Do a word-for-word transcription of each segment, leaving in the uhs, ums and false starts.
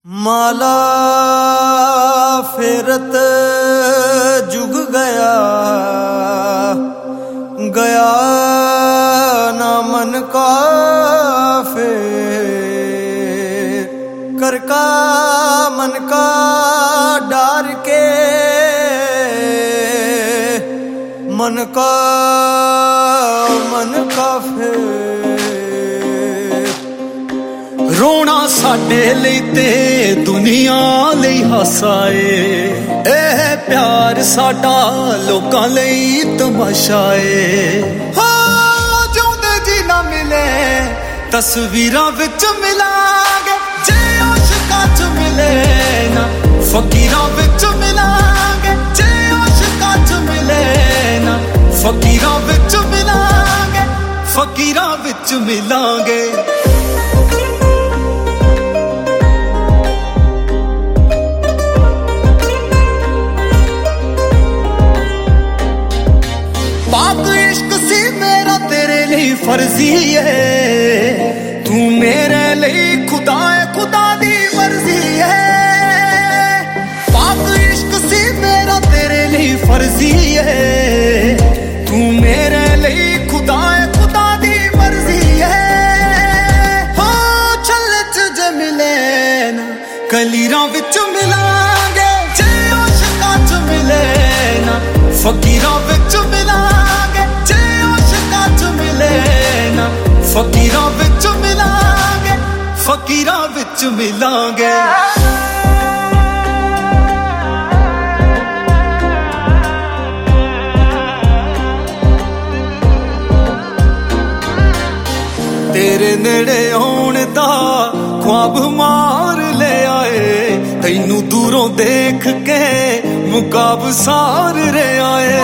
माला फेरत जुग गया गया ना मन का फेर कर का मन का डार के मन का मन का फेर रोना साडे लई ते दुनिया लई हसाए एह प्यार साडा लोकां लई तमाशाए हो जिउंदे जी ना मिले तस्वीरां विच मिलांगे जे आशिकां च मिले ना फकीरां विच मिलांगे जे आशिकां च मिले ना फकीरां विच मिलांगे फकीरां विच मिलांगे फर्जी है तू मेरे लिए खुदा है खुदा दी मर्जी है पाक इश्क सी मेरा तेरे लिए फर्जी है तू मेरे लिए खुदा है खुदा दी मर्जी है हो चल च मिले ना कलीरां विच मिलांगे जे आशिकां च मिले ना फकीरां विच मिलांगे जे आशिकां च मिले फकीरां विच मिलांगे फकीरां विच मिलांगे तेरे नेड़े आउण दा ख्वाब मार ले आए तैनू दूरों देख के मुकाब सार रे आए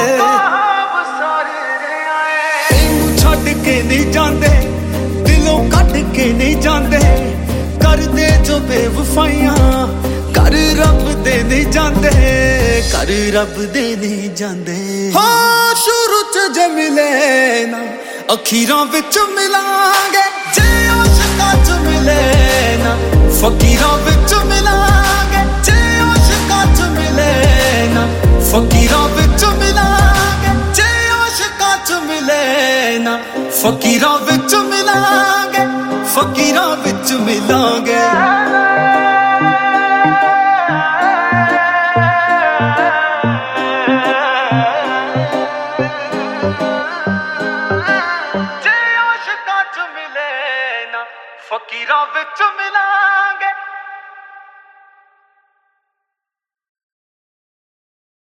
तैनू छड्ड के नहीं जांदे कट के नहीं जाते कर दे जो बेवफाइयां कर रब दे नहीं जाते कर रब दे नहीं जाते हाँ शुरू च जे मिले ना अखीरां विच मिलांगे जे आशिकां च मिले ना फकीरां विच मिलांगे जे आशिकां च मिले ना फकीरां विच मिलांगे जे आशिकां च मिले ना फकीरां विच मिलांगे फकीरां विच मिलांगे।